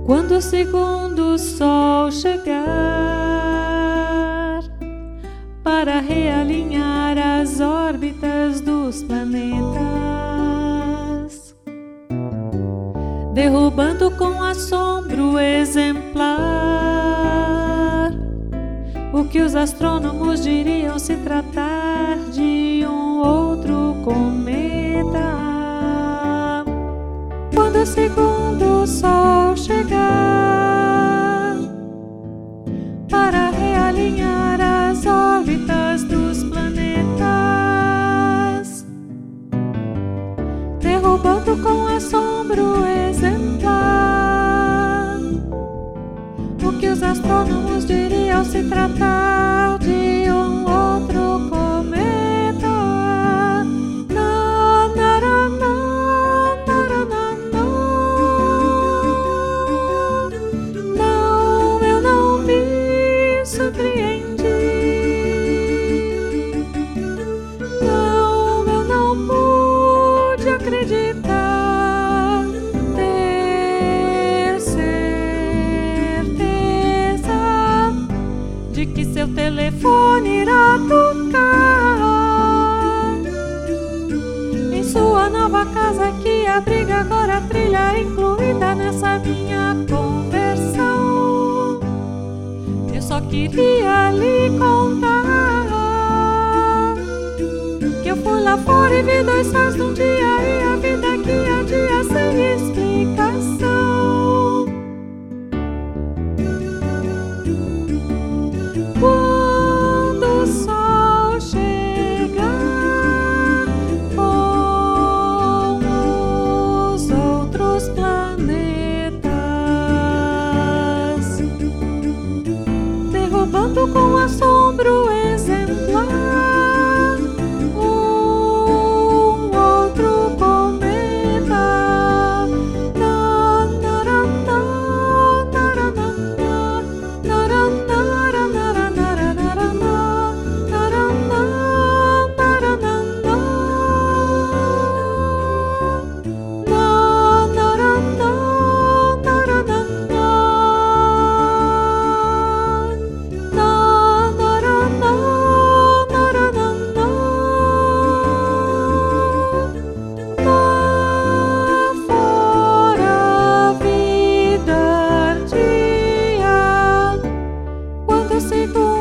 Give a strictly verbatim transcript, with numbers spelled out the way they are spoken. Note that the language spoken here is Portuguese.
Quando o segundo sol chegar para realinhar as órbitas dos planetas, derrubando com assombro exemplar o que os astrônomos diriam se tratar de um outro cometa. Quando o segundo sol chegar para realinhar as órbitas dos planetas, derrubando com assombro exemplar o que os astrônomos diriam se tratar de um outro cometa. Na, na, na, na, na, na, na. Não, eu não me surpreendi. Não, eu não pude acreditar, ter certeza de que seu telefone irá tocar em sua nova casa, que abriga agora a trilha incluída nessa minha conversão. Eu só queria lhe contar que eu fui lá fora e vi dois céus num dia, e a vida que há dia sem explicação. Quando o sol chegar com os outros planetas, derrubando com assombro exemplar um outro cometa. Na, na, na, na, na, na, na, na, segundo